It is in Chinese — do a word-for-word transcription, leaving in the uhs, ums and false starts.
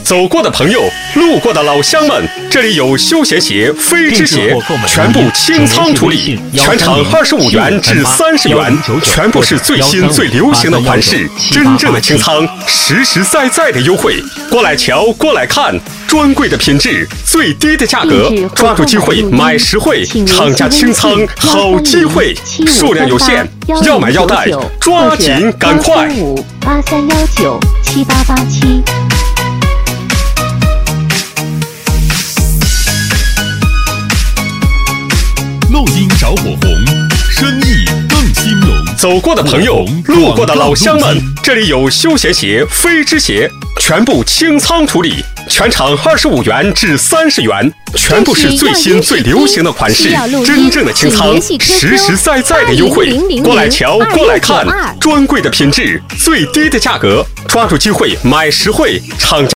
走过的朋友，路过的老乡们，这里有休闲鞋、飞织鞋，全部清仓处理，全场二十五元至三十元，全部是最新最流行的款式，真正的清仓，实实在在的优惠。过来瞧，过来看，专柜的品质，最低的价格，抓住机会买实惠，厂家清仓好机会，数量有限，要买要带，抓紧赶快！ 八三幺九七八八七。 录音着火红，生意更兴隆。 走过的朋友，路过的老乡们，这里有休闲鞋、飞织鞋，全部清仓处理，全场二十五元至三十元，全部是最新最流行的款式，真正的清仓，实实在在的优惠。过来瞧，过来看，专柜的品质，最低的价格，抓住机会买实惠，厂家